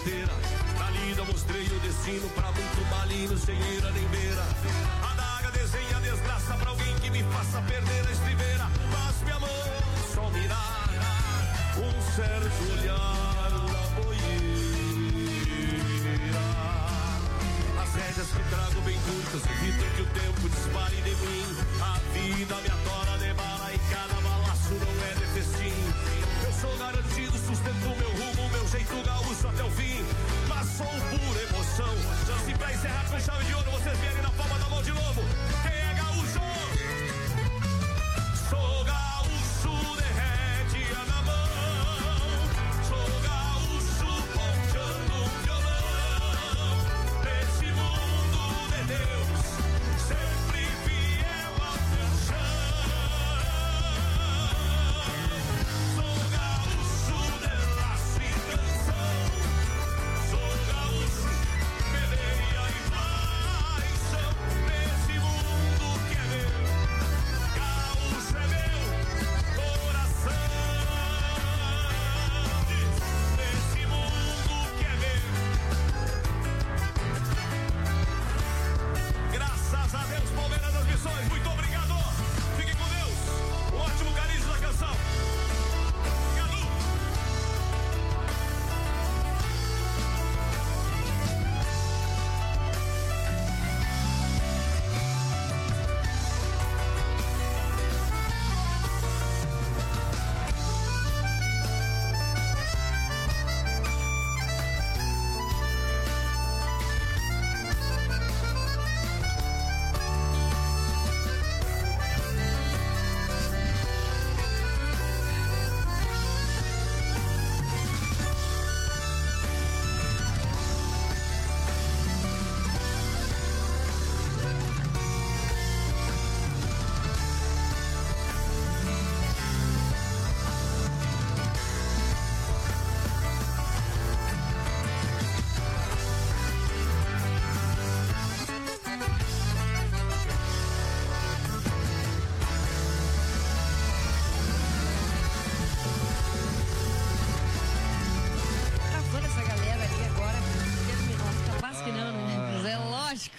rasteira. Na lida mostrei o destino pra muito maligno, sem ira nem beira. A daga desenha a desgraça pra alguém que me faça perder a estribeira. Mas minha mão só mirar um certo olhar na boieira. As rédeas que trago bem curtas evitam que o tempo dispare de mim. A vida me adora de bala e cada balaço não é de festim. Eu sou garantido, sustento meu rumo, meu jeito gaúcho até o fim. Mas sou pura emoção. Se pra encerrar com chave de ouro, vocês vierem na palma da mão de novo. Quem é gaúcho? Sou gaúcho, derrete na mão. Sou gaúcho, ponteando um violão. Nesse mundo de Deus, sempre fiel ao meu chão. Sou gaúcho, de laço e canção. Sou gaúcho, peleia e paixão. Nesse mundo que é meu, gaúcho é meu coração. Nesse mundo que é meu. Graças a Deus, Palmeiras das Missões, muito obrigado. Fiquem com Deus. Um ótimo carinho da canção. Obrigado. Tá fora essa galera ali agora. Terminou. Capaz que não, né? Mas é lógico.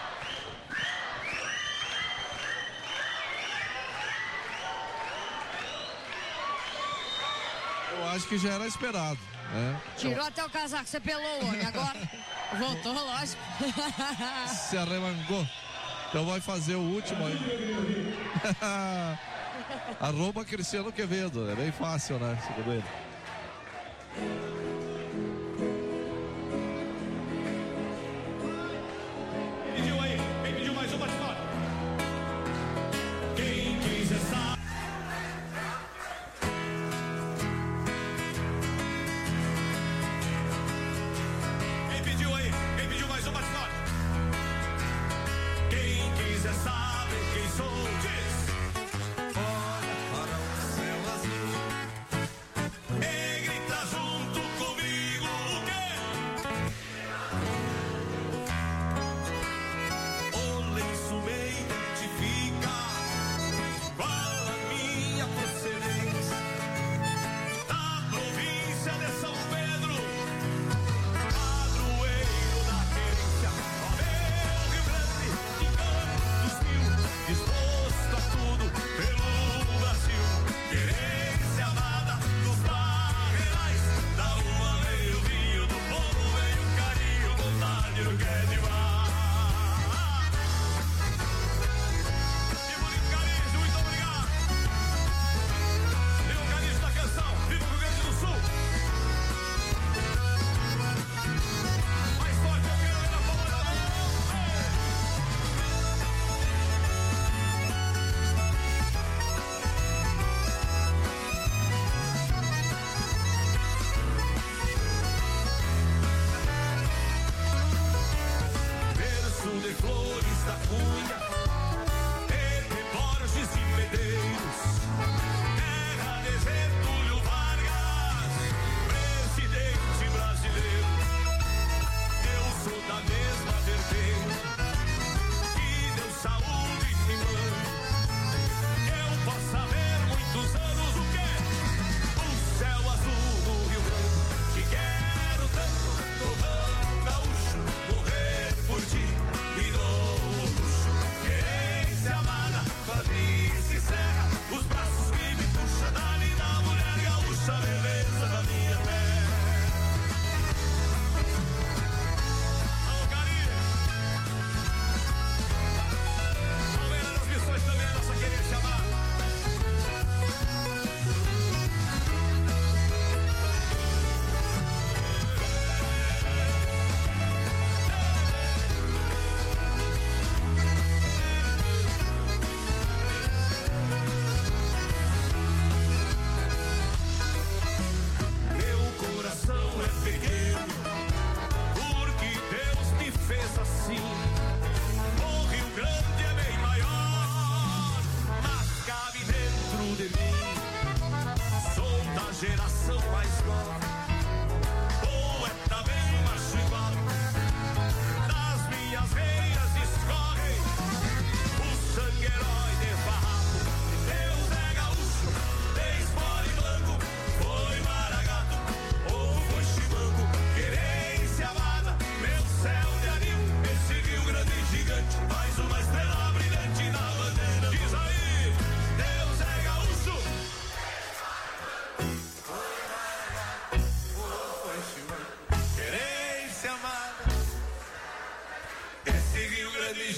Eu acho que já era esperado, né? Tirou até o casaco, você pelou o homem. Agora voltou, lógico. Se arremangou. Então vai fazer o último aí. Arroba Cristiano Quevedo. É bem fácil, né? Segundo ele. Pediu aí, quem pediu mais um bate fora? Quem quiser saber. Quem pediu aí? Quem pediu mais um bate fora? Quem quiser saber quem sou, diz. Olha para o céu azul e grita junto comigo o quê? O lenço me identifica, qual a minha procedência, da província de São Pedro, padroeiro da querência. Ó meu Rio Grande, de Campos Mil, disposto a tudo pelo Brasil. Querência amada dos barreirais, da uma veio o vinho, do povo veio o carinho, vontade não quer demais. Viva o Rio Carinho, muito obrigado. Viva o Carinho da canção, viva o Rio Grande do Sul. Mais forte eu quero ver na palma da mão. Verso de Flores da Cunha e de Borges e Medeiros, terra de Getúlio Vargas, presidente brasileiro. Eu sou da mesma vertente que deu saúde e mãe. Eu possa ver muitos anos o quê? O céu azul do Rio Grande, que quero tanto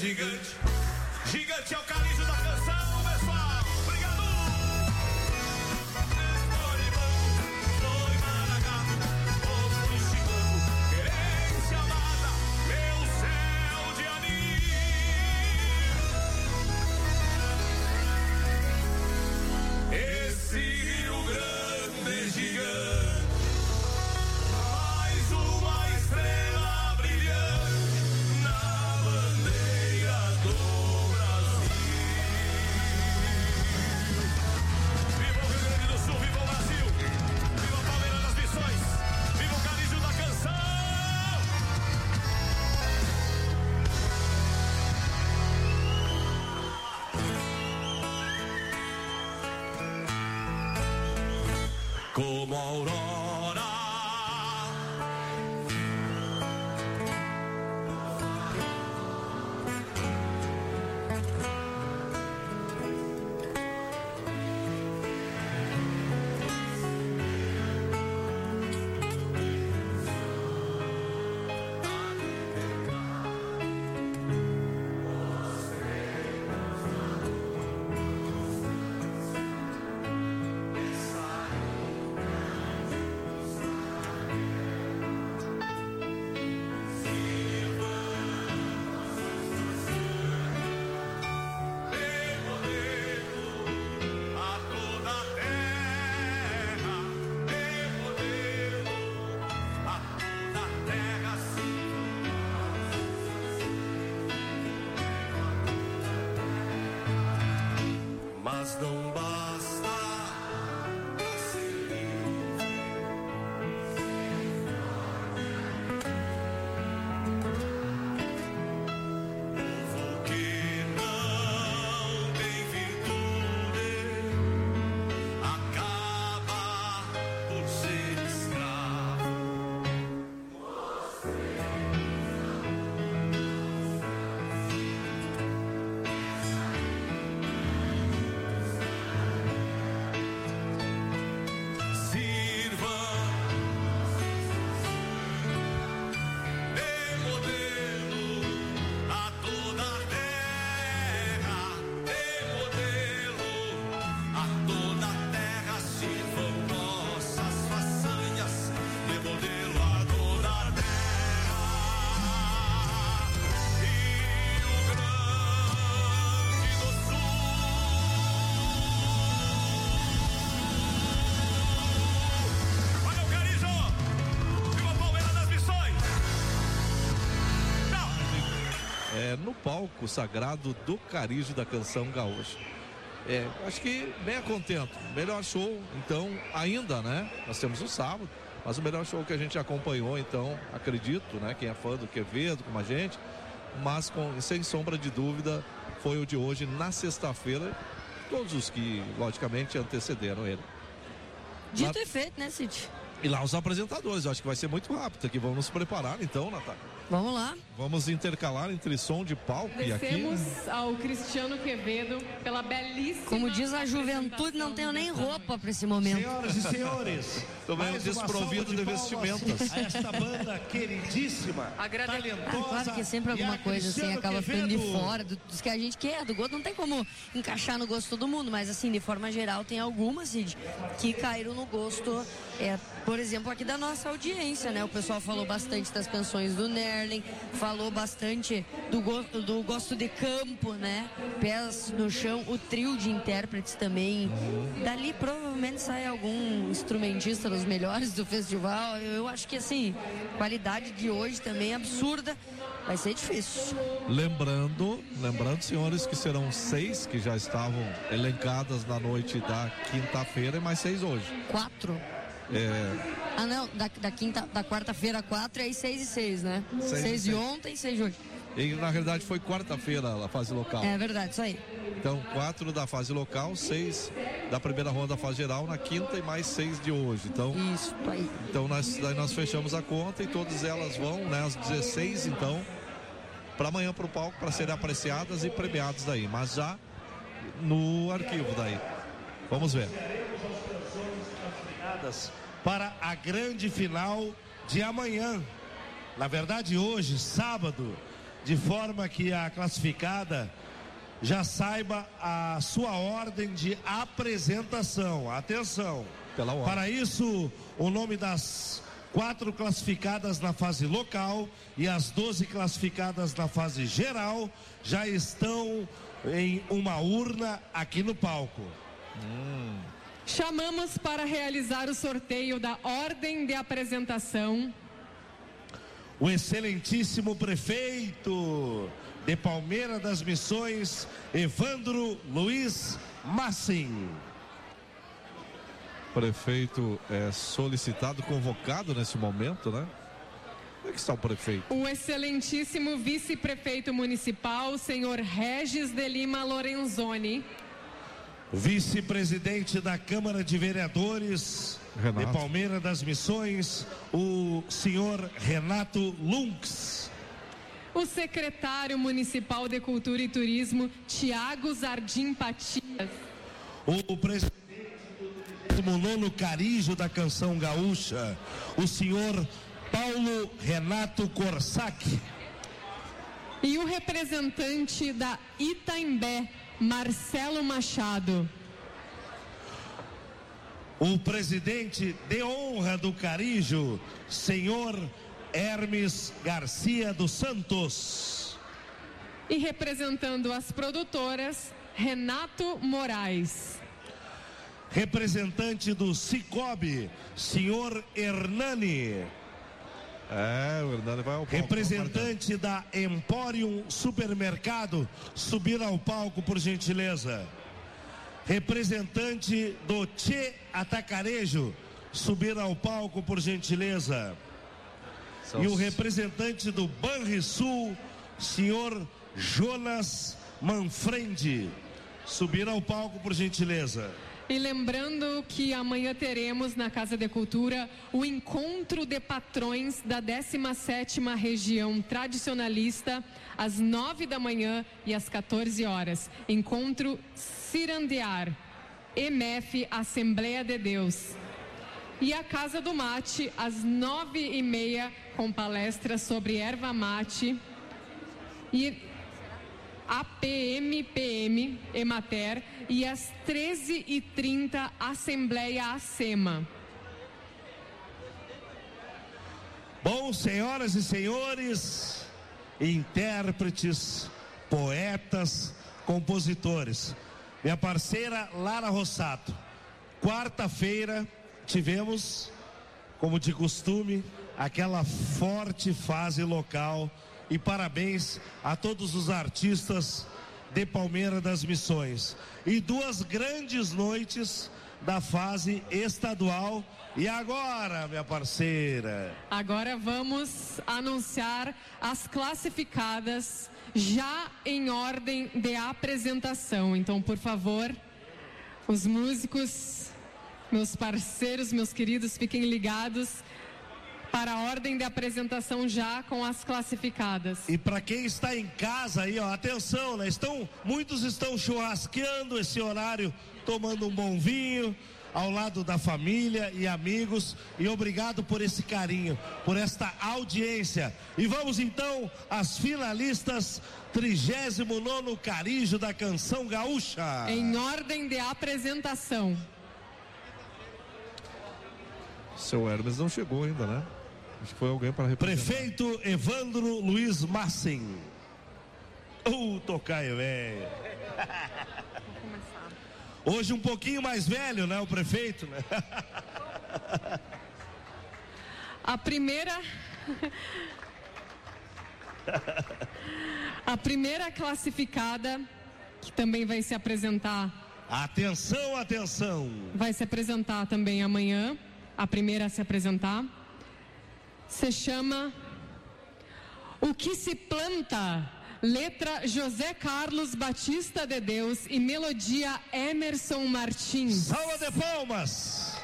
gigante. Gigante é o Carijo da canção, pessoal. Obrigado. Foi Maragato, ou fui Chicago, querência amada, meu céu de anil. Esse Rio Grande é gigante, mais uma estrela brilhante na bandeira do Brasil. Viva o Rio Grande do Sul, viva o Brasil, viva a Palmeira das Missões, viva o Carijo da canção. Como a aurora, mas não basta ser livre. Povo que não tem virtude acaba por ser escravo. Sirva de modelo a toda a terra, de modelo a toda a terra. Sirvam nossas façanhas, de modelo a toda a terra. Rio Grande do Sul. Olha o Carijo! Viva a Palmeira das Missões! No palco sagrado do Carijo da canção gaúcha. Acho que bem a contento. Melhor show, então, ainda, né? Nós temos o sábado, mas o melhor show que a gente acompanhou, então, acredito, né? Quem é fã do Quevedo, como a gente, mas sem sombra de dúvida, foi o de hoje, na sexta-feira, todos os que, logicamente, antecederam ele. Dito e feito, né, Cid? E lá os apresentadores, eu acho que vai ser muito rápido aqui. Vamos nos preparar, então, Natália. Vamos lá. Vamos intercalar entre som de palco e aqui. Agradecemos ao Cristiano Quevedo pela belíssima. Como diz a juventude, não tenho nem roupa para esse momento. Senhoras e senhores, Tô meio mais uma desprovido salva de palmas vestimentas. a esta banda queridíssima, talentosa. Claro que sempre alguma e a coisa assim Cristiano acaba ficando de Quevedo. fora dos que a gente quer, do gosto. Não tem como encaixar no gosto de todo mundo, mas assim, de forma geral, tem algumas, Cid, que caíram no gosto, por exemplo, aqui da nossa audiência, né? O pessoal falou bastante das canções do Nerlin, falou bastante do gosto de campo, né? Pés no chão, o trio de intérpretes também. Dali provavelmente sai algum instrumentista dos melhores do festival. Eu acho que assim, qualidade de hoje também é absurda. Vai ser difícil. Lembrando, senhores, que serão 6 que já estavam elencadas na noite da quinta-feira e mais 6 hoje. 4. Ah, não, da quarta-feira 4 e aí 6 e 6, né? 6 de ontem e 6 de hoje. E na realidade foi quarta-feira a fase local. É verdade, isso aí. Então 4 da fase local, 6 da primeira ronda da fase geral na quinta e mais 6 de hoje. Então, isso aí. Então nós fechamos a conta e todas elas vão, né, às 16, então, para amanhã para o palco para serem apreciadas e premiadas daí, mas já no arquivo daí. Vamos ver. Para a grande final de amanhã. Na verdade, hoje, sábado, de forma que a classificada já saiba a sua ordem de apresentação. Atenção! Para isso, o nome das 4 classificadas na fase local e as 12 classificadas na fase geral já estão em uma urna aqui no palco. Chamamos para realizar o sorteio da ordem de apresentação o excelentíssimo prefeito de Palmeira das Missões, Evandro Luiz Massim. Prefeito é solicitado, convocado nesse momento, né? Como é que está o prefeito? o excelentíssimo vice-prefeito municipal, senhor Regis de Lima Lorenzoni. Vice-presidente da Câmara de Vereadores Renato. de Palmeira das Missões, o senhor Renato Lunks. O secretário municipal de Cultura e Turismo, Tiago Zardim Patias. O presidente do 19º Carijo da Canção Gaúcha, o senhor Paulo Renato Corsac. E o representante da Itaimbé, Marcelo Machado. O presidente de honra do Carijo, senhor Hermes Garcia dos Santos. E representando as produtoras, Renato Moraes. Representante do Cicobi, senhor Hernani. O Hernani vai ao palco. Representante da Emporium Supermercado, subir ao palco, por gentileza. Representante do Tchê Atacarejo, subir ao palco, por gentileza. E o representante do Banrisul, senhor Jonas Manfrendi, subir ao palco, por gentileza. E lembrando que amanhã teremos na Casa de Cultura o encontro de patrões da 17ª região tradicionalista, às 9 da manhã e às 14 horas. Encontro Cirandear, EMF Assembleia de Deus. E a Casa do Mate, às 9h30, com palestra sobre erva mate. E APM-PM, Emater, e às 13h30, Assembleia ACEMA. Bom, senhoras e senhores, intérpretes, poetas, compositores, minha parceira Lara Rossato, quarta-feira tivemos, como de costume, aquela forte fase local. E parabéns a todos os artistas de Palmeira das Missões. E 2 grandes noites da fase estadual. E agora, minha parceira? Agora vamos anunciar as classificadas já em ordem de apresentação. Então, por favor, os músicos, meus parceiros, meus queridos, fiquem ligados para a ordem de apresentação já com as classificadas. E para quem está em casa aí, ó, atenção, né? Muitos estão churrasqueando esse horário, tomando um bom vinho, ao lado da família e amigos. E obrigado por esse carinho, por esta audiência. E vamos então às finalistas, 39º Carijo da Canção Gaúcha. Em ordem de apresentação. Seu Hermes não chegou ainda, né? Acho que foi alguém para representar. Prefeito Evandro Luiz Massim. Tocaio, velho. Hoje um pouquinho mais velho, né? O prefeito, né? A primeira classificada, que também vai se apresentar. Atenção, atenção. Vai se apresentar também amanhã. A primeira a se apresentar se chama O que se planta, letra José Carlos Batista de Deus e melodia Emerson Martins. Salva de palmas.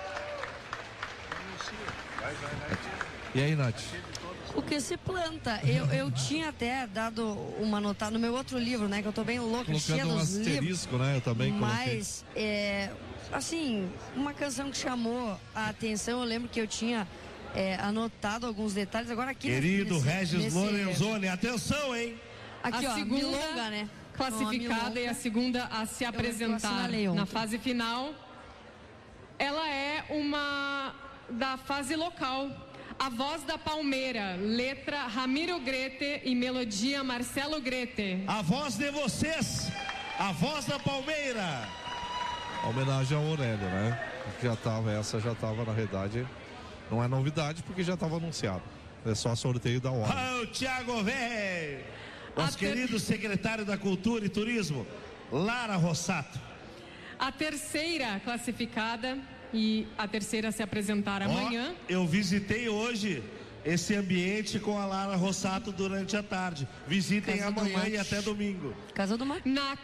E aí, Nath? O que se planta? Eu tinha até dado uma nota no meu outro livro, né? Que eu tô bem louca, cheia Colocando um dos livros. asterisco, né? Eu também Mas, assim, uma canção que chamou a atenção, eu lembro que eu tinha anotado alguns detalhes. Agora aqui querido Regis Lorenzoni, atenção, hein? Aqui, a ó, segunda Milonga, né? classificada e a segunda a se apresentar na fase final. Ela é uma da fase local. A Voz da Palmeira, letra Ramiro Grete e melodia Marcelo Grete. A voz de vocês, a Voz da Palmeira. Homenagem ao Aurélio, né? Essa já estava na realidade, não é novidade porque já estava anunciado. É só sorteio da hora. Ah, o Thiago velho. Nosso querido secretário da Cultura e Turismo, Lara Rossato. A terceira classificada e a terceira a se apresentar amanhã. Eu visitei hoje esse ambiente com a Lara Rossato durante a tarde. Visitem amanhã e até domingo. Casa do Mar. Na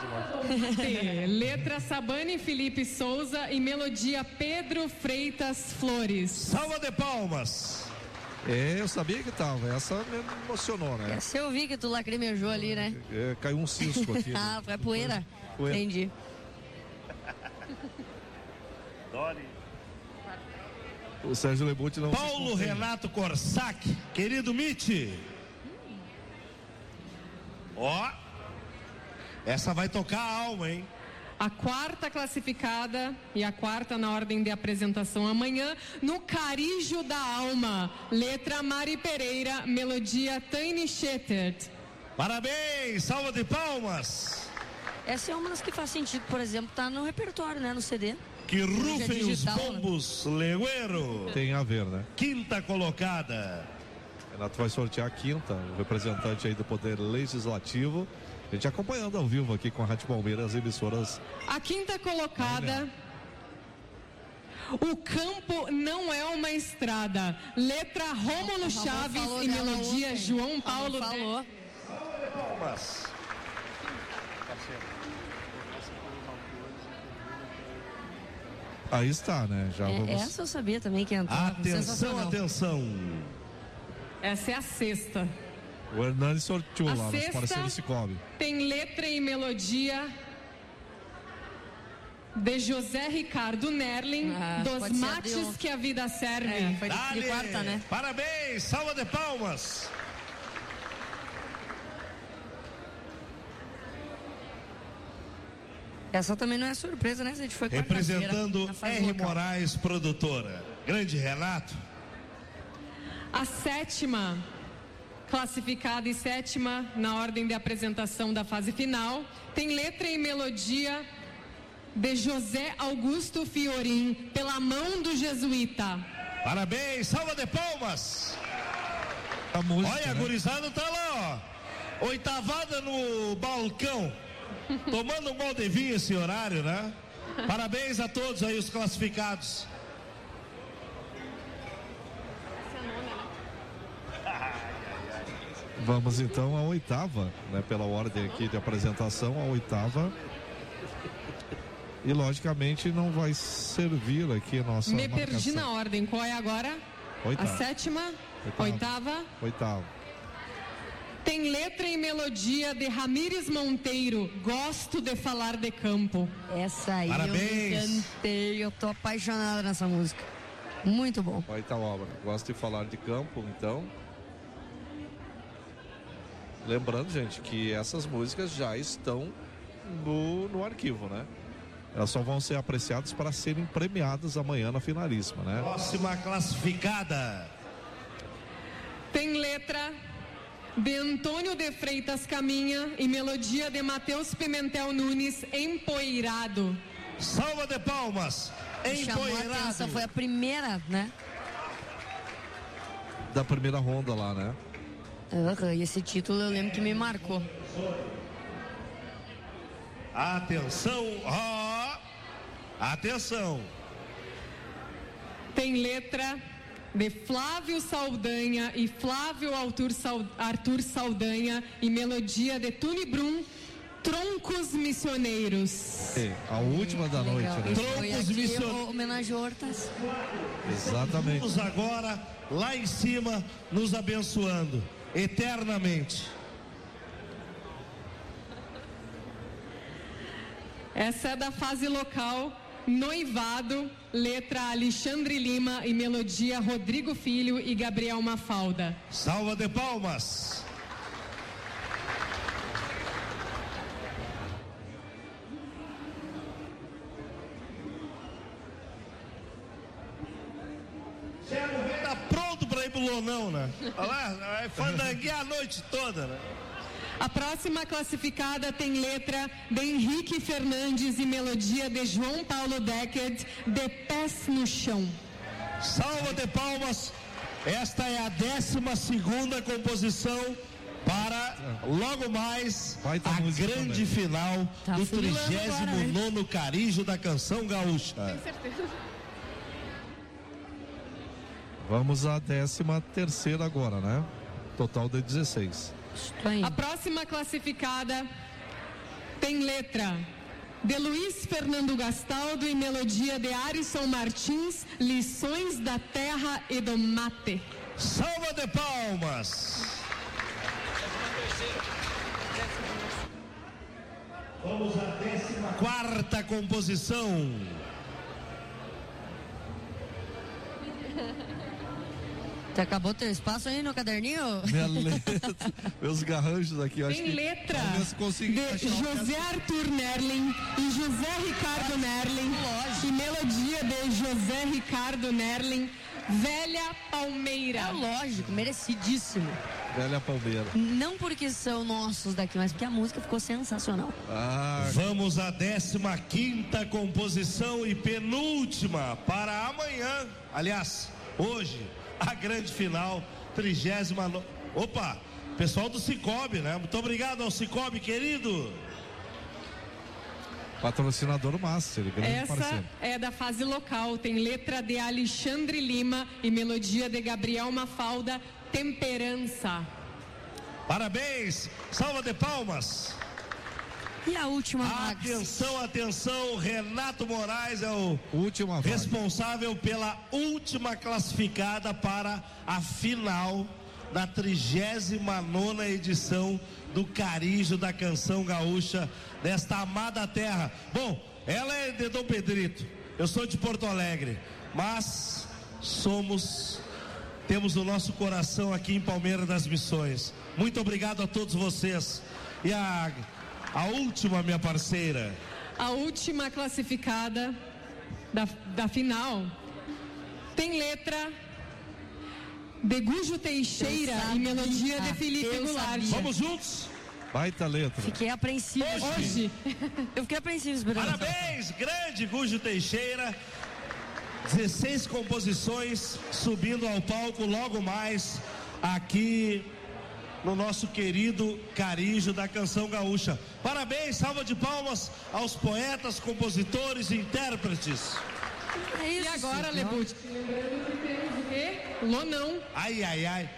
letra Sabane Felipe Souza e melodia Pedro Freitas Flores. Salva de palmas. Eu sabia que tava. Essa me emocionou, né? Essa eu vi que tu lacrimejou ali, né? Caiu um cisco aqui. Ah, foi poeira. Entendi. O Sérgio Lebuti não. Paulo Renato Corsac, querido Mitch. Essa vai tocar a alma, hein? A quarta classificada e a quarta na ordem de apresentação amanhã, no Carijo da Alma, letra Mari Pereira, melodia Tiny Shettert. Parabéns, salva de palmas. Essa é uma das que faz sentido, por exemplo, tá no repertório, né, no CD. Que rufem os bombos, Legueiro. Tem a ver, né? Quinta colocada. Renato vai sortear a quinta, o representante aí do Poder Legislativo. A gente acompanhando ao vivo aqui com a Rádio Palmeiras, as emissoras. A quinta colocada. O campo não é uma estrada. Letra Rômulo Chaves e melodia João Paulo. Falou. Aí está, né? Já vamos... Essa eu sabia também que entrava. Atenção, atenção. Essa é a sexta. O Hernani sorteou lá nos parceiros Cicobi. Tem letra e melodia de José Ricardo Nerlin, dos mates que a vida serve. Foi de quarta, né? Parabéns, salva de palmas. Essa também não é surpresa, né? A gente foi representando R. Moraes, produtora. Grande Renato. A sétima classificada e sétima na ordem de apresentação da fase final, tem letra e melodia de José Augusto Fiorim, Pela Mão do Jesuíta. Parabéns, salva de palmas. A música, olha, a gurizada tá lá, ó, oitavada no balcão, tomando um balde de vinho esse horário, né? Parabéns a todos aí os classificados. Vamos então à oitava, né? Pela ordem aqui de apresentação, a oitava. E logicamente não vai servir aqui a nossa Me marcação. Perdi na ordem, qual é agora? Oitava. A sétima? Oitava? Oitava. Tem letra e melodia de Ramires Monteiro, Gosto de Falar de Campo. Essa aí parabéns. Eu cantei, eu tô apaixonada nessa música. Muito bom. Oitava obra, Gosto de Falar de Campo, então. Lembrando, gente, que essas músicas já estão no arquivo, né? Elas só vão ser apreciadas para serem premiadas amanhã na finalíssima, né? Próxima classificada. Tem letra de Antônio de Freitas Caminha e melodia de Matheus Pimentel Nunes, Empoeirado. Salva de palmas. Empoeirado. Essa foi a primeira, né? Da primeira ronda lá, né? E esse título eu lembro que me marcou. Atenção, atenção. Tem letra de Flávio Saldanha e Flávio Arthur Saldanha e melodia de Tuni Brum, Troncos Missioneiros. A última da noite, né? Troncos Missioneiros. Homenageou Hortas. Exatamente. Vamos agora lá em cima nos abençoando eternamente. Essa é da fase local, Noivado, letra Alexandre Lima e melodia Rodrigo Filho e Gabriel Mafalda. Salva de palmas. Tá pronto para ir pro Lonão, né? Olha lá, vai fandanguear a noite toda, né? A próxima classificada tem letra de Henrique Fernandes e melodia de João Paulo Deckert, De Pés no Chão. Salva de palmas. Esta é a 12ª composição para logo mais a grande final do 39º Carijo da Canção Gaúcha. Tenho certeza. Vamos à 13ª agora, né? Total de 16. A próxima classificada tem letra de Luiz Fernando Gastaldo e melodia de Arisson Martins, Lições da Terra e do Mate. Salva de palmas. Vamos à 14ª composição. Você acabou teu espaço aí no caderninho? Minha letra, meus garranchos aqui. Eu acho tem que letra de José Arthur Nerlin e José Ricardo Nerlin e melodia de José Ricardo Nerlin, Velha Palmeira. É lógico, merecidíssimo. Velha Palmeira. Não porque são nossos daqui, mas porque a música ficou sensacional. Vamos à 15ª composição e penúltima para amanhã. Aliás, hoje, a grande final, 39ª. Opa, pessoal do Cicobi, né? Muito obrigado ao Cicobi, querido. Patrocinador Master, grande Essa parceiro. é da fase local, tem letra de Alexandre Lima e melodia de Gabriel Mafalda, Temperança. Parabéns, salva de palmas. E a última, Max? Atenção, atenção, Renato Moraes é o última responsável pela última classificada para a final da 39ª edição do Carijo da Canção Gaúcha desta amada terra. Bom, ela é de Dom Pedrito, eu sou de Porto Alegre, mas temos o nosso coração aqui em Palmeira das Missões. Muito obrigado a todos vocês. E a última, minha parceira. A última classificada da final tem letra de Gujo Teixeira e melodia de Felipe Goulart. Vamos juntos? Baita letra. Fiquei apreensivo hoje. Eu fiquei apreensivo esperando. Parabéns, grande Gujo Teixeira. 16 composições subindo ao palco logo mais aqui no nosso querido Carijo da Canção Gaúcha. Parabéns, salva de palmas aos poetas, compositores e intérpretes. É isso, e agora, Lebut, lembrando que temos o quê? Lonão. Ai, ai, ai.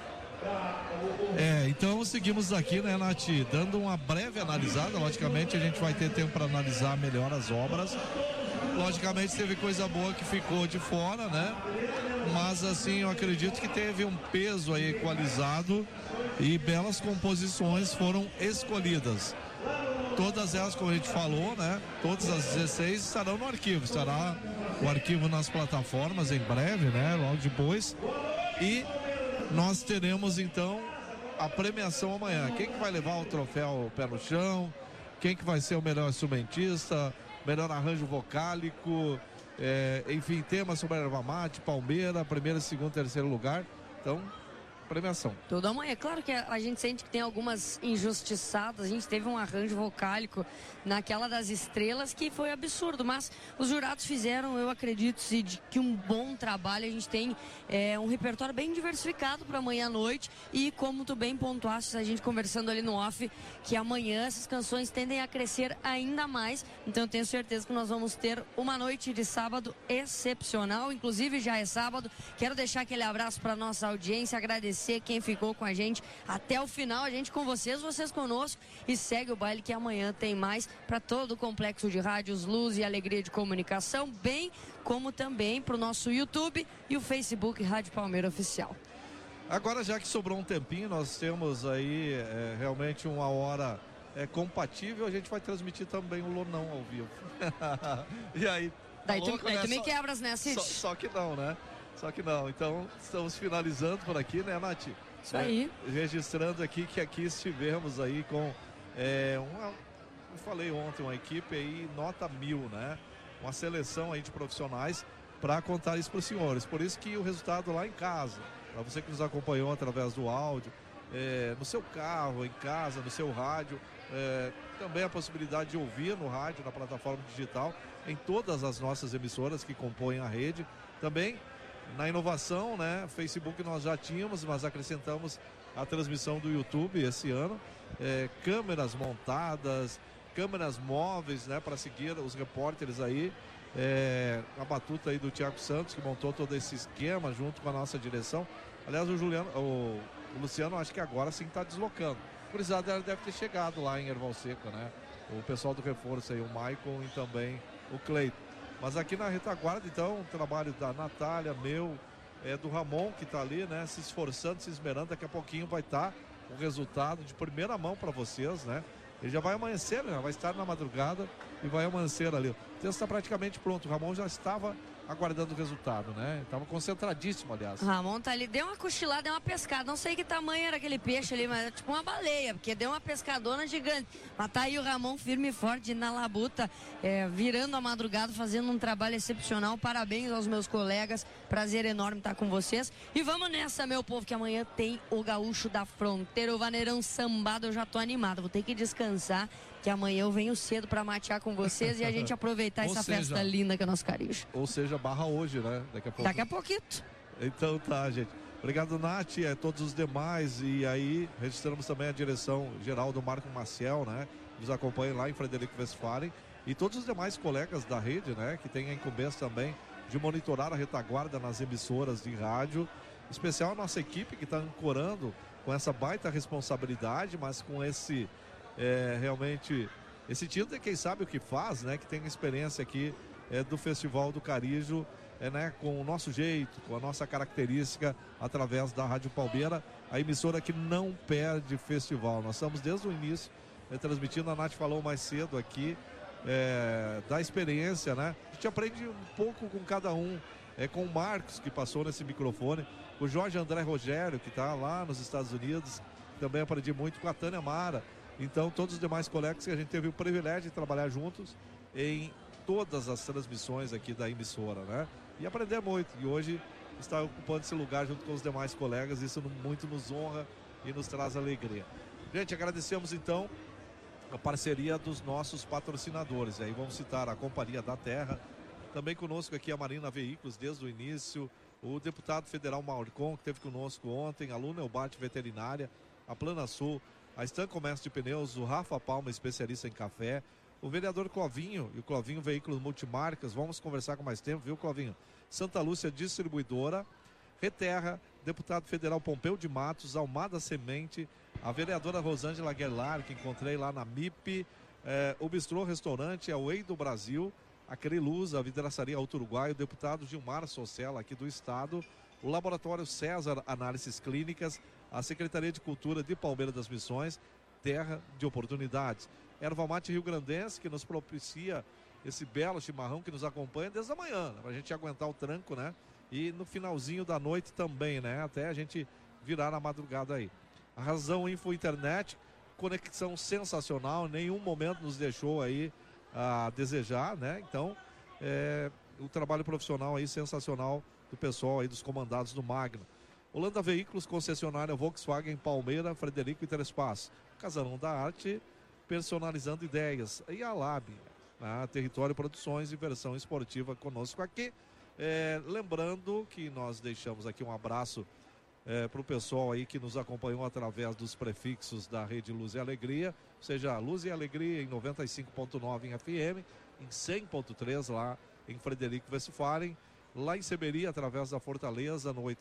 Então seguimos aqui, né, Nath, dando uma breve analisada. Logicamente a gente vai ter tempo para analisar melhor as obras. Logicamente teve coisa boa que ficou de fora, né? Mas assim, eu acredito que teve um peso aí equalizado e belas composições foram escolhidas. Todas elas, como a gente falou, né? Todas as 16 estarão no arquivo. Estará o arquivo nas plataformas em breve, né? Logo depois. E nós teremos então a premiação amanhã. Quem que vai levar o troféu Pé no Chão? Quem que vai ser o melhor instrumentista? Melhor arranjo vocálico? Enfim, tema sobre a erva mate, Palmeira, primeiro, segundo, terceiro lugar. Então, premiação. Tudo amanhã. Claro que a gente sente que tem algumas injustiçadas. A gente teve um arranjo vocálico naquela das estrelas que foi absurdo, mas os jurados fizeram, eu acredito, que um bom trabalho. A gente tem um repertório bem diversificado para amanhã à noite e como tu bem pontuaste, a gente conversando ali no off, que amanhã essas canções tendem a crescer ainda mais. Então eu tenho certeza que nós vamos ter uma noite de sábado excepcional, inclusive já é sábado. Quero deixar aquele abraço para nossa audiência, agradecer quem ficou com a gente até o final, a gente com vocês conosco, e segue o baile que amanhã tem mais para todo o complexo de rádios Luz e Alegria de Comunicação, bem como também para o nosso YouTube e o Facebook Rádio Palmeira Oficial. Agora, já que sobrou um tempinho, nós temos aí realmente uma hora compatível, a gente vai transmitir também o Lonão ao vivo. E aí, Daí tu me quebras, né, Cid? Só que não, né? Só que não. Então, estamos finalizando por aqui, né, Nath? Isso aí. Registrando aqui que aqui estivemos aí com eu falei ontem, uma equipe aí nota 1000, né? Uma seleção aí de profissionais para contar isso para os senhores. Por isso que o resultado lá em casa, para você que nos acompanhou através do áudio, no seu carro, em casa, no seu rádio, também a possibilidade de ouvir no rádio, na plataforma digital, em todas as nossas emissoras que compõem a rede. Também na inovação, né? Facebook nós já tínhamos, mas acrescentamos a transmissão do YouTube esse ano. Câmeras montadas, câmeras móveis, né? Para seguir os repórteres aí. A batuta aí do Thiago Santos, que montou todo esse esquema junto com a nossa direção. Aliás, o Luciano, acho que agora sim está deslocando. O gurizada deve ter chegado lá em Erval Seca, né? O pessoal do reforço aí, o Maicon e também o Cleiton. Mas aqui na retaguarda, então, o trabalho da Natália, do Ramon, que está ali, né? Se esforçando, se esmerando. Daqui a pouquinho vai estar o resultado de primeira mão para vocês, né? Ele já vai amanhecer, né? Vai estar na madrugada e vai amanhecer ali. O texto está praticamente pronto. O Ramon já estava aguardando o resultado, né? Estava concentradíssimo, aliás. O Ramon tá ali, deu uma cochilada, deu uma pescada. Não sei que tamanho era aquele peixe ali, mas é tipo uma baleia, porque deu uma pescadona gigante. Mas tá aí o Ramon firme e forte na labuta, virando a madrugada, fazendo um trabalho excepcional. Parabéns aos meus colegas. Prazer enorme estar com vocês. E vamos nessa, meu povo, que amanhã tem o Gaúcho da Fronteira, o Vaneirão Sambado. Eu já tô animado, vou ter que descansar, que amanhã eu venho cedo para matear com vocês e a gente aproveitar essa festa linda que é o nosso Carijo. Ou seja, barra hoje, né? Daqui a pouquinho. Então tá, gente. Obrigado, Nath, a todos os demais. E aí, registramos também a direção geral do Marco Maciel, né? Nos acompanha lá em Frederico Westphalen. E todos os demais colegas da rede, né? Que tem a incumbência também de monitorar a retaguarda nas emissoras de rádio. Em especial a nossa equipe que está ancorando com essa baita responsabilidade, mas com esse... realmente esse título é quem sabe o que faz, né? Que tem experiência aqui do Festival do Carijo, né? Com o nosso jeito, com a nossa característica, através da Rádio Palmeira, a emissora que não perde festival. Nós estamos desde o início transmitindo, a Nath falou mais cedo aqui, da experiência, né? A gente aprende um pouco com cada um, com o Marcos, que passou nesse microfone, o Jorge André Rogério, que está lá nos Estados Unidos, também aprendi muito com a Tânia Mara. Então, todos os demais colegas que a gente teve o privilégio de trabalhar juntos em todas as transmissões aqui da emissora, né? E aprender muito. E hoje está ocupando esse lugar junto com os demais colegas. Isso muito nos honra e nos traz alegria. Gente, agradecemos então a parceria dos nossos patrocinadores. E aí vamos citar a Companhia da Terra. Também conosco aqui a Marina Veículos desde o início. O deputado federal Mauricon, que esteve conosco ontem. A Luna Elbate Veterinária. A Plana Sul. A Stan Comércio de Pneus, o Rafa Palma, especialista em café, o vereador Clovinho e o Clovinho Veículos Multimarcas. Vamos conversar com mais tempo, viu, Clovinho? Santa Lúcia Distribuidora, Reterra, deputado federal Pompeu de Matos, Almada Semente, a vereadora Rosângela Guerlar, que encontrei lá na MIP, o Bistrô Restaurante, a Way do Brasil, a Criluz, a Vidraçaria Alto Uruguai, o deputado Gilmar Socella, aqui do estado, o Laboratório César Análises Clínicas, a Secretaria de Cultura de Palmeira das Missões, terra de oportunidades. Erva Mate Rio Grandense, que nos propicia esse belo chimarrão que nos acompanha desde a manhã, né, para a gente aguentar o tranco, né? E no finalzinho da noite também, né? Até a gente virar a madrugada aí. A Razão Info Internet, conexão sensacional, em nenhum momento nos deixou aí a desejar, né? Então, o trabalho profissional aí sensacional do pessoal aí dos comandados do Magno. Holanda Veículos, concessionária Volkswagen, Palmeira, Frederico e Interespaço. Casarão da Arte, personalizando ideias. E a Lab, né? Território Produções e versão esportiva conosco aqui. Lembrando que nós deixamos aqui um abraço para o pessoal aí que nos acompanhou através dos prefixos da Rede Luz e Alegria, ou seja, Luz e Alegria em 95.9 em FM, em 100.3 lá em Frederico Westphalen, lá em Seberi, através da Fortaleza, no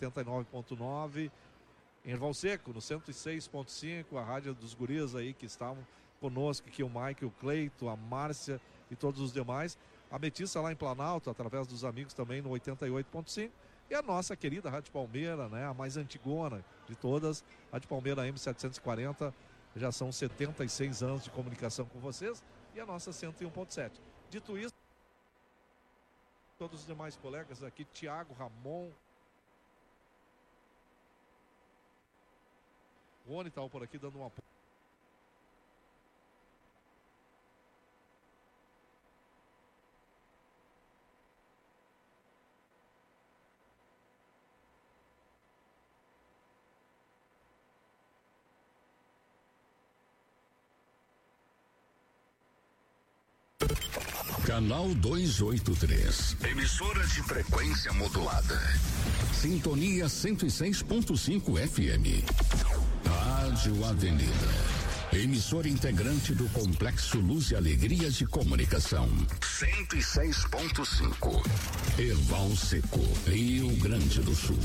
89.9, em Erval Seco, no 106.5, a rádio dos guris aí que estavam conosco, aqui o Mike, o Cleito, a Márcia e todos os demais, a Metissa lá em Planalto, através dos amigos também no 88.5, e a nossa querida Rádio Palmeira, né, a mais antigona de todas, Rádio Palmeira M740, já são 76 anos de comunicação com vocês, e a nossa 101.7. Dito isso, Todos os demais colegas aqui, Tiago, Ramon, Rony estava por aqui dando um apoio. Canal 283. Emissora de frequência modulada. Sintonia 106.5 FM. Rádio Avenida. Emissora integrante do Complexo Luz e Alegria de Comunicação. 106.5. Erval Seco, Rio Grande do Sul.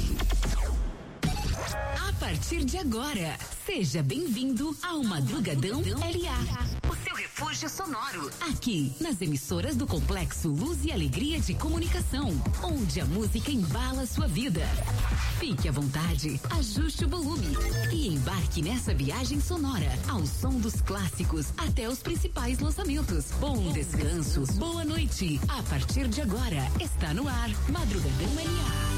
A partir de agora, seja bem-vindo ao Madrugadão LA. O seu refúgio sonoro. Aqui, nas emissoras do Complexo Luz e Alegria de Comunicação, onde a música embala sua vida. Fique à vontade, ajuste o volume e embarque nessa viagem sonora ao som dos clássicos até os principais lançamentos. Bom descanso, boa noite. A partir de agora, está no ar Madrugadão LA.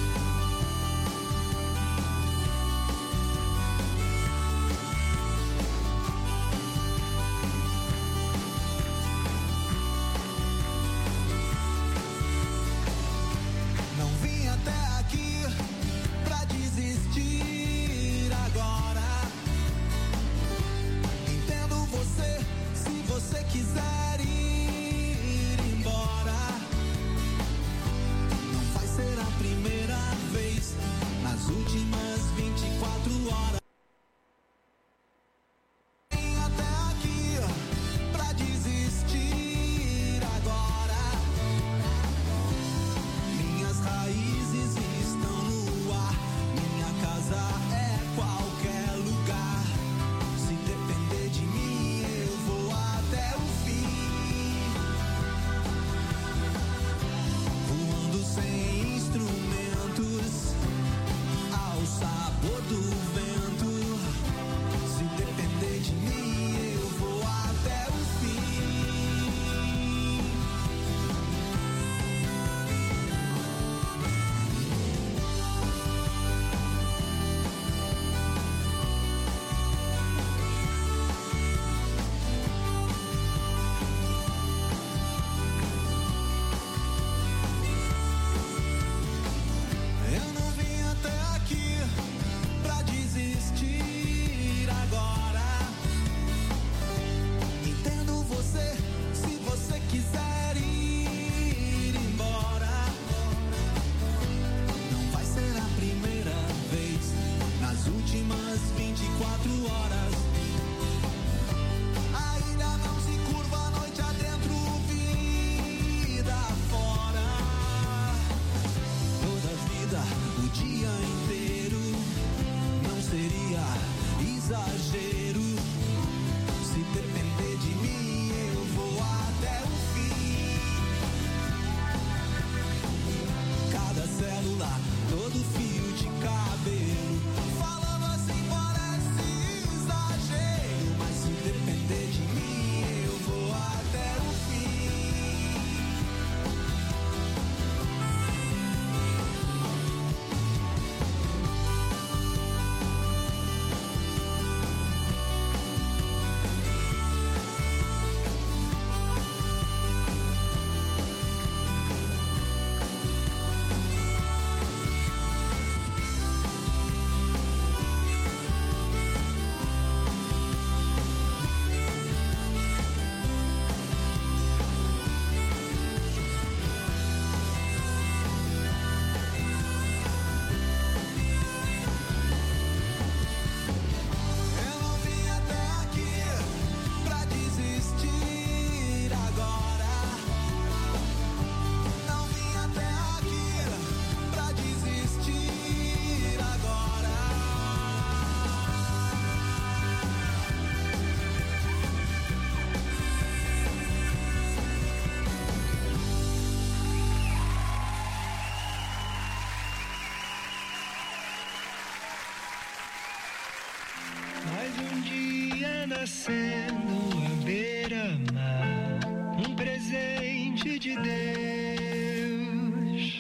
nascendo à beira-mar, um presente de Deus.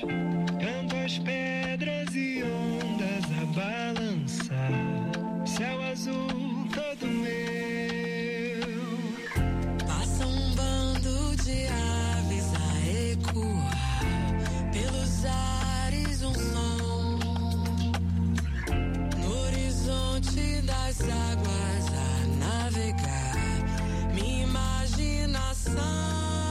canto as pedras e ondas a balançar, céu azul todo meu. Passa um bando de aves a ecoar pelos ares um som, no horizonte das águas a navegar, minha imaginação.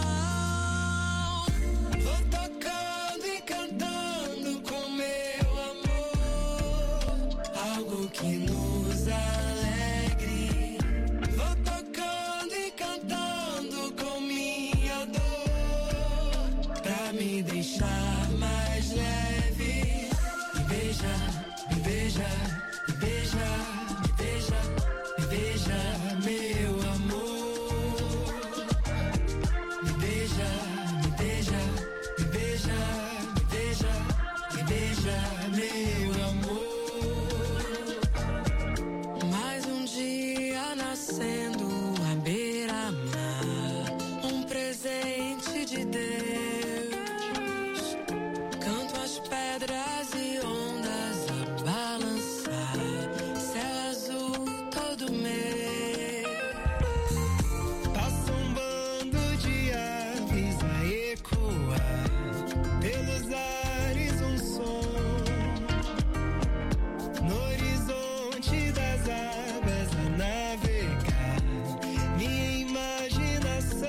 Que nos alegre, vou tocando e cantando com minha dor, pra me deixar mais leve. Me beija, me beija, me beija, me beija, me beija, meu amor. Me beija, me beija, me beija, me beija, me beija, meu amor. Nascendo à beira-mar, um presente de Deus. Canto as pedras e ondas a balançar, céu azul todo meu. Passa um bando de aves a ecoar pelos ares um som, no horizonte das águas a navegar, minha imaginação.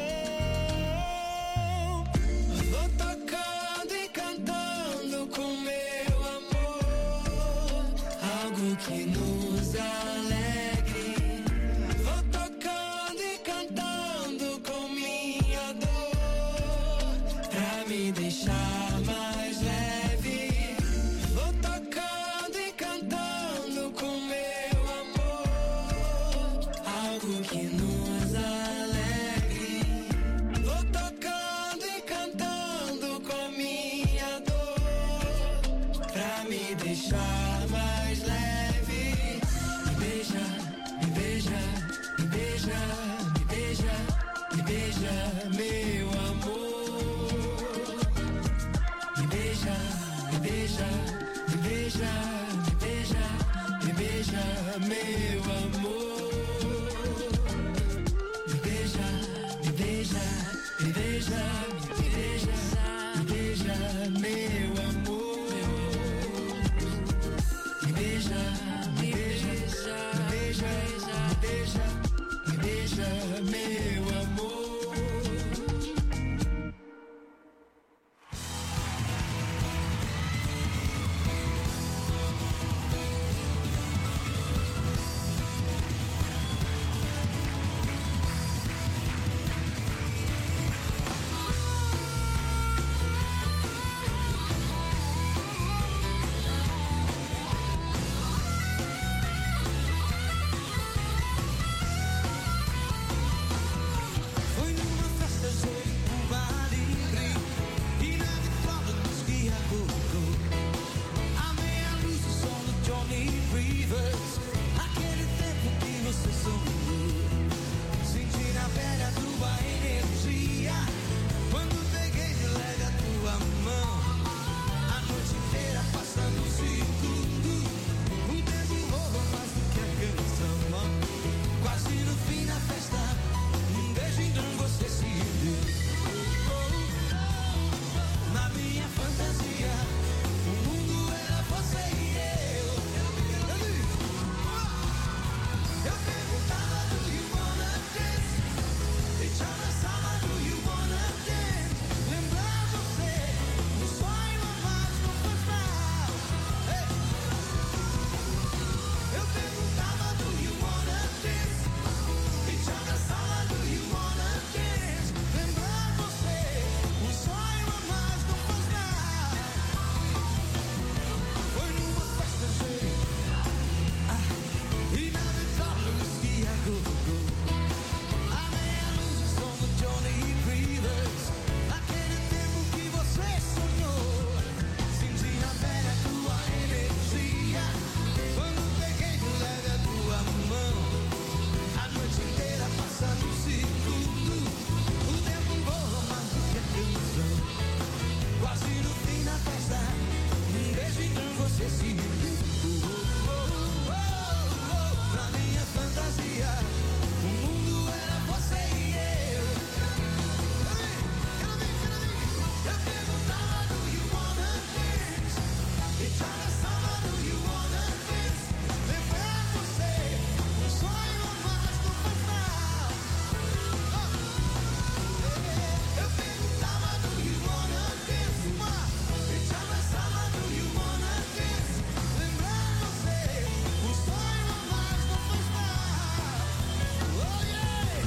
Vou tocando e cantando com meu amor, algo que nos alegre. Vou tocando e cantando com minha dor, pra me deixar mais leve. Vou tocando e cantando com meu amor, algo que nos alegre. Vou tocando e cantando com minha dor, pra me deixar mais leve. Me beija, me beija, me beija, me beija, me beija, meu amor. Me beija, me beija, me beija, me beija, me beija, meu amor. Me beija, me beija, me beija, me beija, me beija, meu amor. Me beija, me beija, me beija, me beija, me beija, meu amor. fantasia. O mundo era você e eu. Eu perguntava, do you wanna dance? E Thiago Samba, do you wanna dance? Lembrar você, um sonho, mas não faz mal. Eu perguntava, do you wanna dance? E Thiago Samba, do you wanna dance? Lembrar você, um sonho, mas não faz mal. Oh yeah!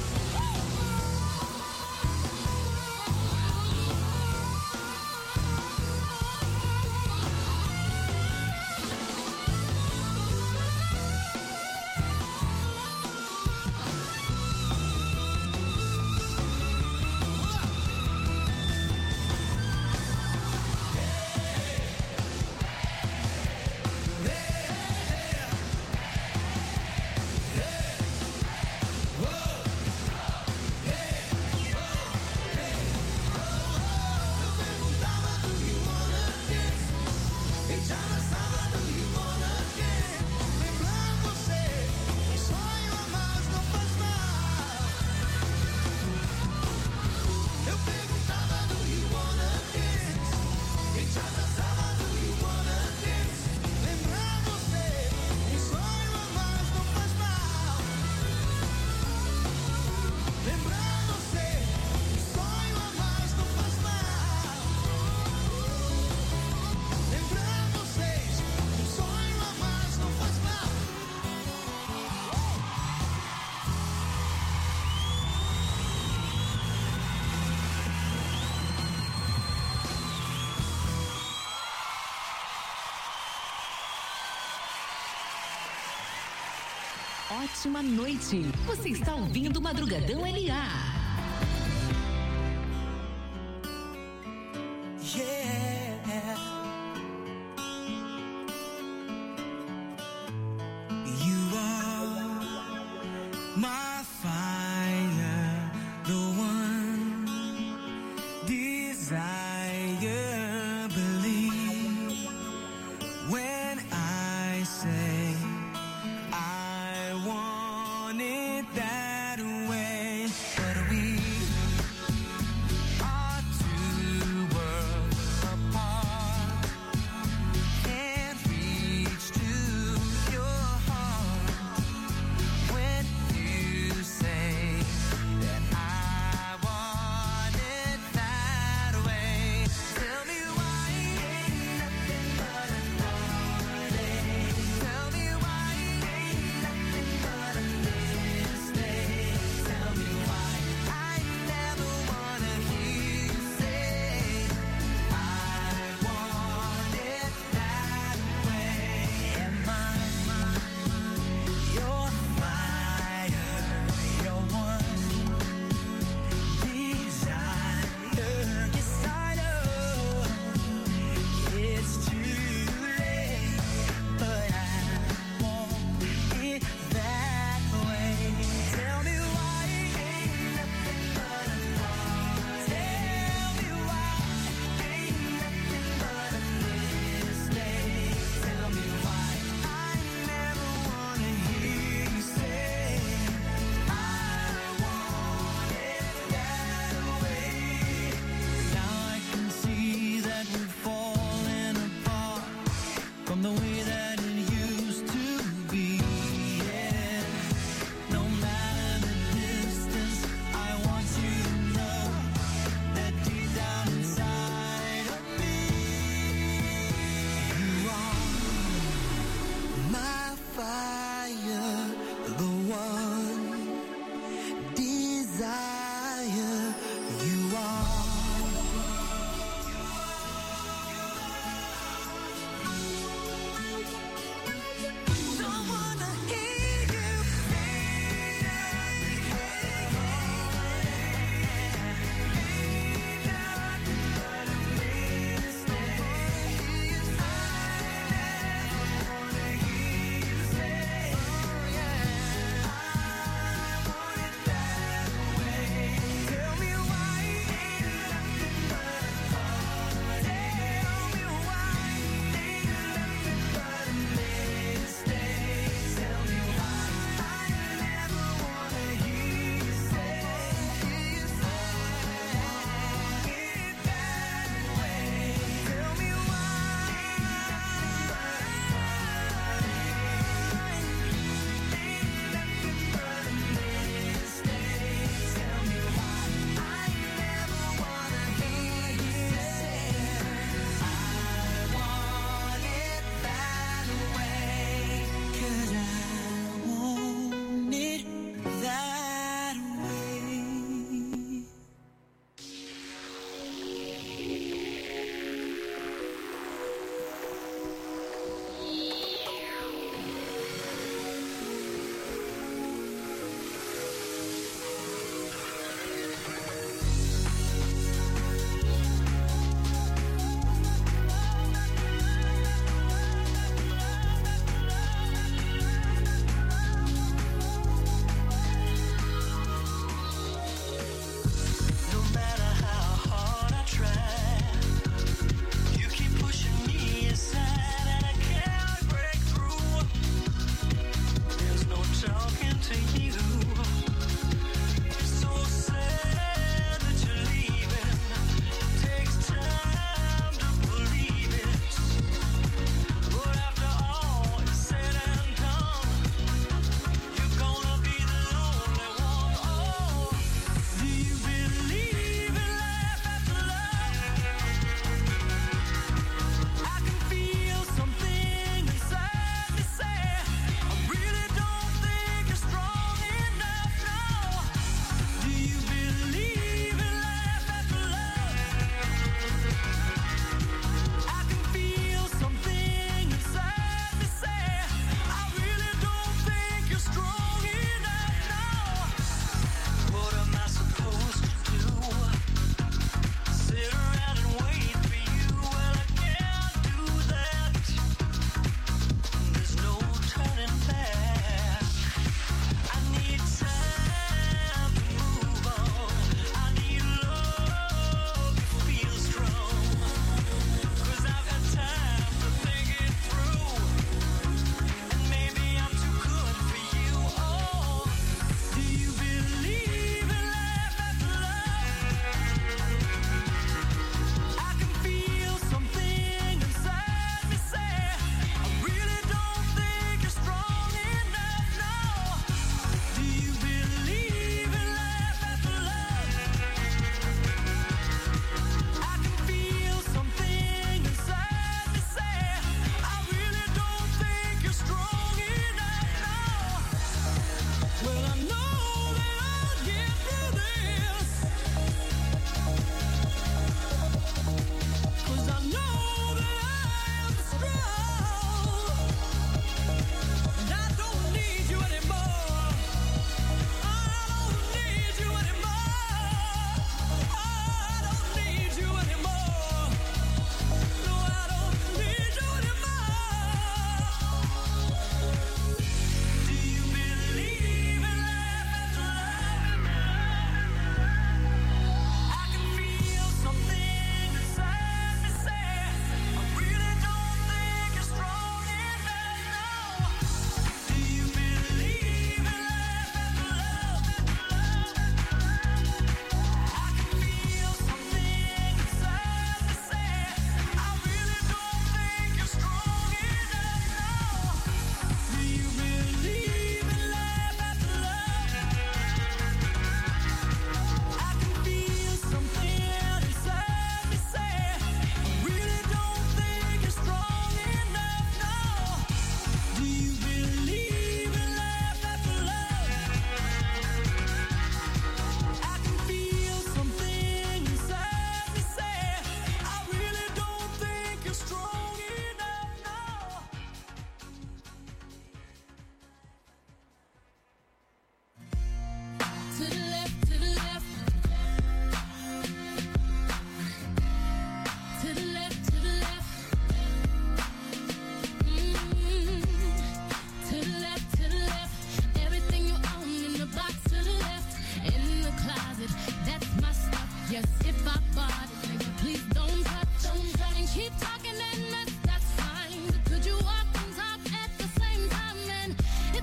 Ótima noite. Você está ouvindo Madrugadão LA. Yeah. You are my fire, the one desire, believe when I say I want it that way. What are we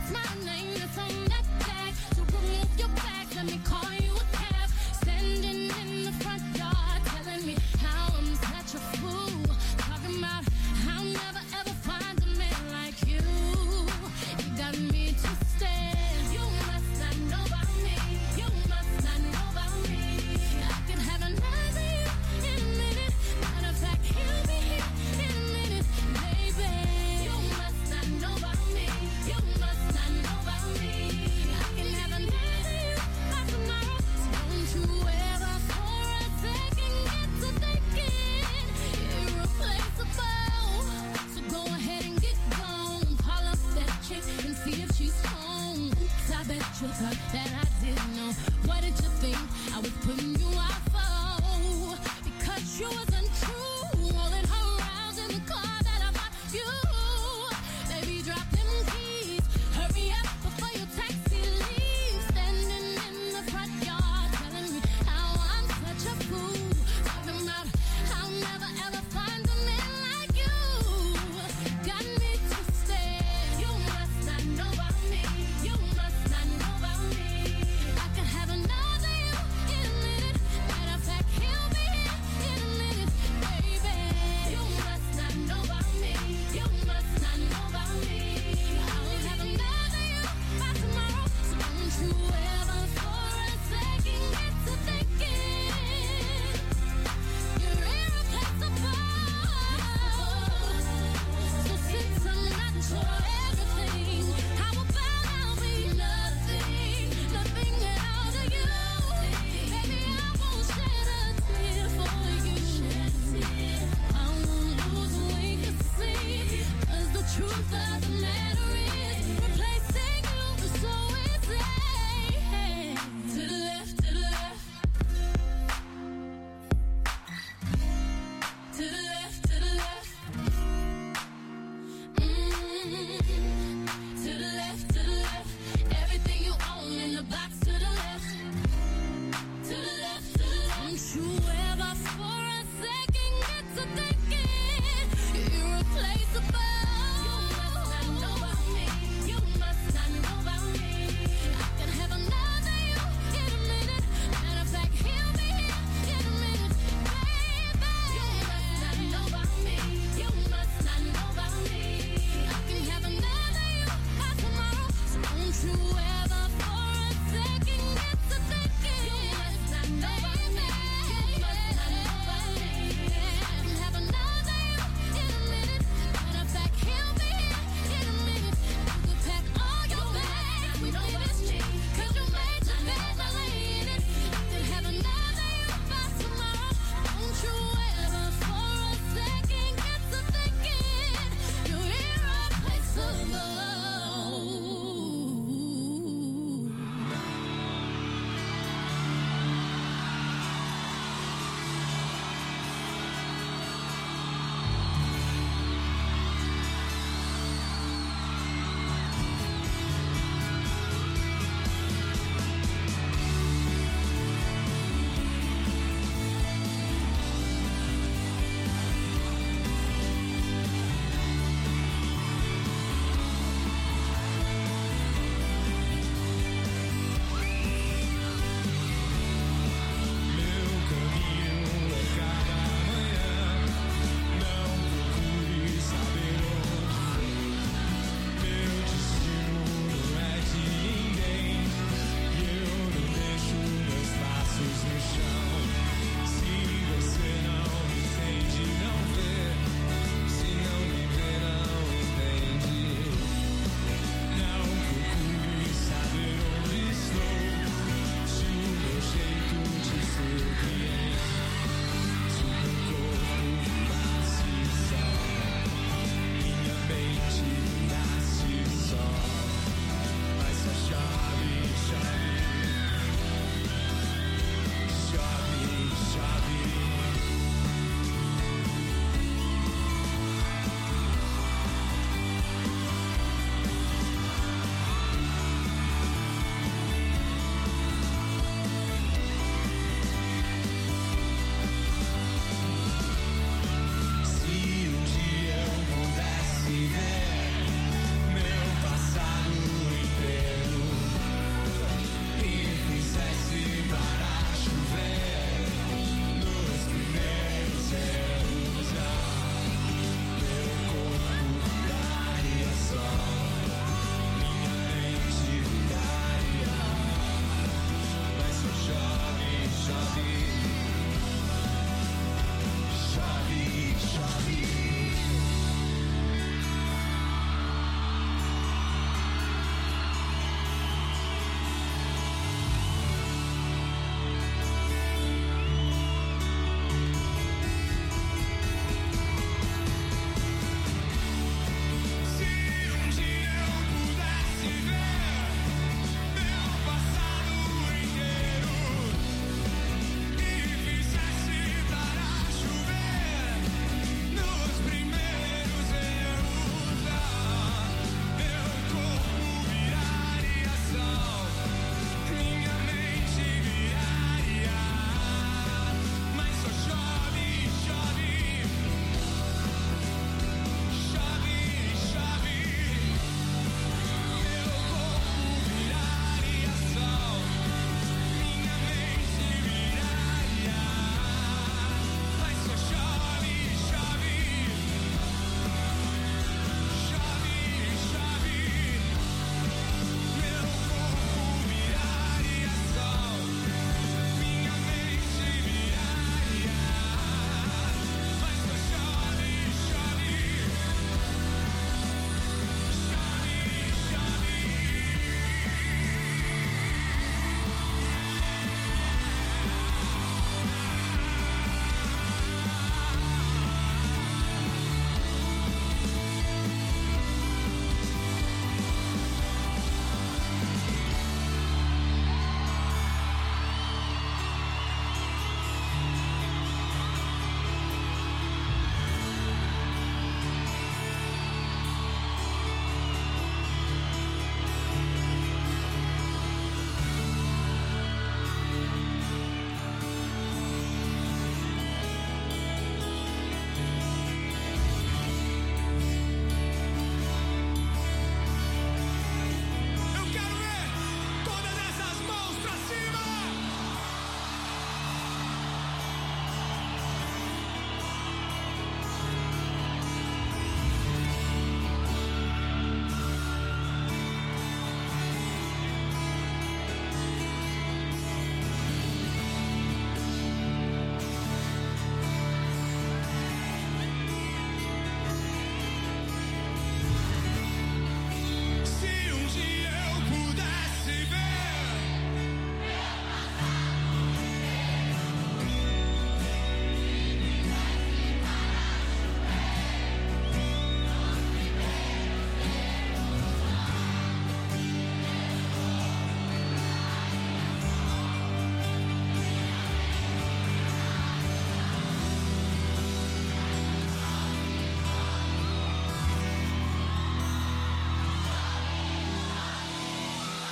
What's my name? That's on that tag. So remove your bags, let me call you a cab. Standing in the front yard, telling me how I'm such a fool. Talking about how I'll never ever find a man like you. You got me twisted. You must not know about me. You must not know about me. I could have another you in a minute. Matter of fact, he'll be here in a minute, baby. You must not know about me. You must not know about me. I can have another you by tomorrow. So don't you ever for a second get to thinking irreplaceable. So go ahead and get gone. Call up that chick and see if she's home. Oops, I bet you thought that I didn't know. What did you think? I was putting you out